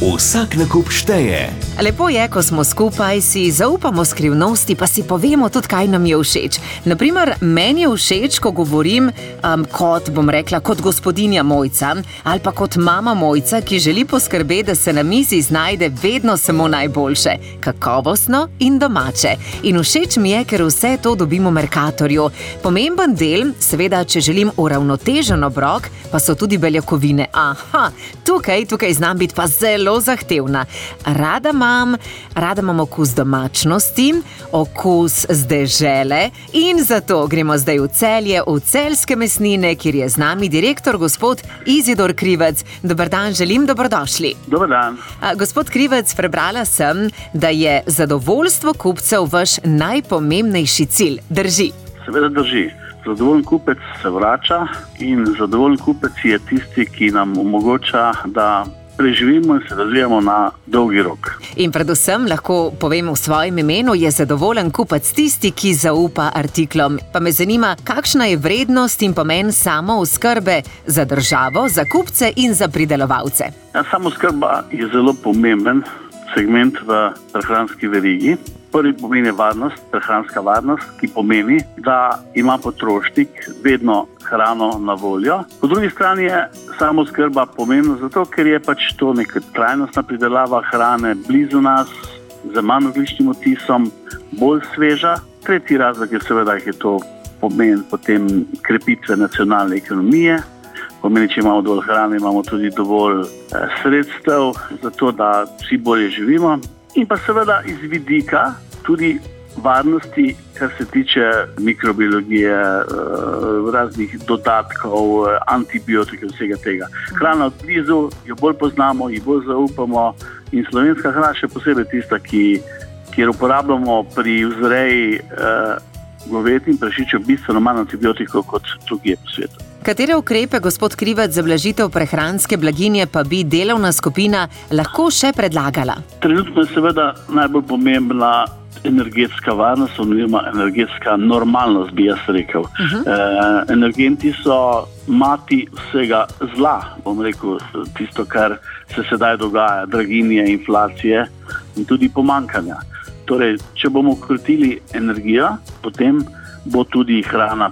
Vsak nakup šteje. Lepo je, ko smo skupaj, si zaupamo skrivnosti, pa si povemo tudi, kaj nam je všeč. Naprimer, meni je všeč, ko govorim kot gospodinja Mojca ali pa kot mama Mojca, ki želi poskrbeti, da se na mizi znajde vedno samo najboljše, kakovostno in domače. In všeč mi je, ker vse to dobimo v Mercatorju. Pomemben del, seveda, če želim uravnotežen obrok, pa so tudi beljakovine. Tukaj znam biti pa zelo zahtevna. Rada imam okus domačnosti, okus z dežele in zato gremo zdaj v Celje, v celjske mesnine, kjer je z nami direktor gospod Izidor Krivec. Dober dan, želim, dobrodošli. Dober dan. Gospod Krivec, prebrala sem, da je zadovoljstvo kupcev vaš najpomembnejši cilj. Drži? Seveda drži. Zadovoljen kupec se vrača in zadovoljen kupec je tisti, ki nam omogoča, da preživimo in se razvijamo na dolgi rok. In predvsem, lahko povem v svojem imenu, je zadovoljen kupec tisti, ki zaupa artiklom. Pa me zanima, kakšna je vrednost in pomen samooskrbe za državo, za kupce in za pridelovalce. Samooskrba je zelo pomemben segment v prehranski verigi. Prvi pomen je varnost, prehranska varnost, ki pomeni, da ima potrošnik vedno hrano na voljo. Po drugi strani je samooskrba pomembna zato, ker je pač to neka trajnostna pridelava hrane blizu nas, z manj ogljičnim odtisom, bolj sveža. Tretji razlog je seveda, je to pomen potem krepitve nacionalne ekonomije. Pomeni, če imamo dovolj hrane, imamo tudi dovolj sredstev za to, da vsi bolje živimo. In pa seveda iz vidika tudi varnosti, kar se tiče mikrobiologije, raznih dodatkov, antibiotikov, vsega tega. Hrana od blizu, jo bolj poznamo, jo bolj zaupamo in slovenska hrana še posebej tista, kjer uporabljamo pri vzreji goved in prašičev bistveno manj antibiotikov kot drugje po svetu. Katere ukrepe, gospod Krivec, za blažitev prehranske blaginje pa bi delovna skupina lahko še predlagala? Trenutno je seveda najbolj pomembna energetska varnost oziroma energetska normalnost, bi jaz rekel. Energenti so mati vsega zla, bom rekel, tisto, kar se sedaj dogaja, draginje, inflacije in tudi pomanjkanja. Torej, če bomo krotili energijo, potem bo tudi hrana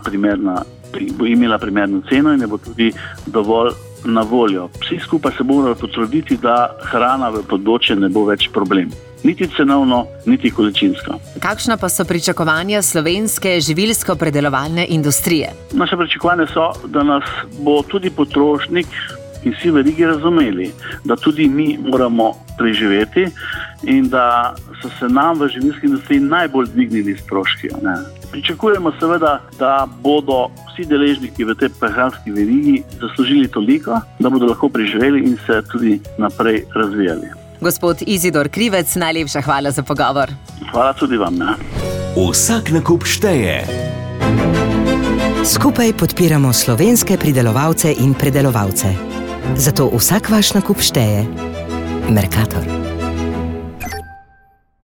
bo imela primerno ceno in je bo tudi dovolj na voljo. Vsi skupaj se bomo morali potruditi, da hrana v bodoče ne bo več problem. Niti cenovno, niti količinsko. Kakšna pa so pričakovanja slovenske živilsko-predelovalne industrije? Naše pričakovanja so, da nas bo tudi potrošnik in vsi verigi razumeli, da tudi mi moramo preživeti in da so se nam v živilski industriji najbolj dvignili stroški. Pričakujemo seveda, da bodo vsi deležniki v tej prehranski verigi zaslužili toliko, da bodo lahko preživeli in se tudi naprej razvijali. Gospod Izidor Krivec, najlepša hvala za pogovor. Hvala tudi vam. Vsak nakup šteje. Skupaj podpiramo slovenske pridelovalce in predelovalce. Zato vsak vaš nakup šteje. Mercator.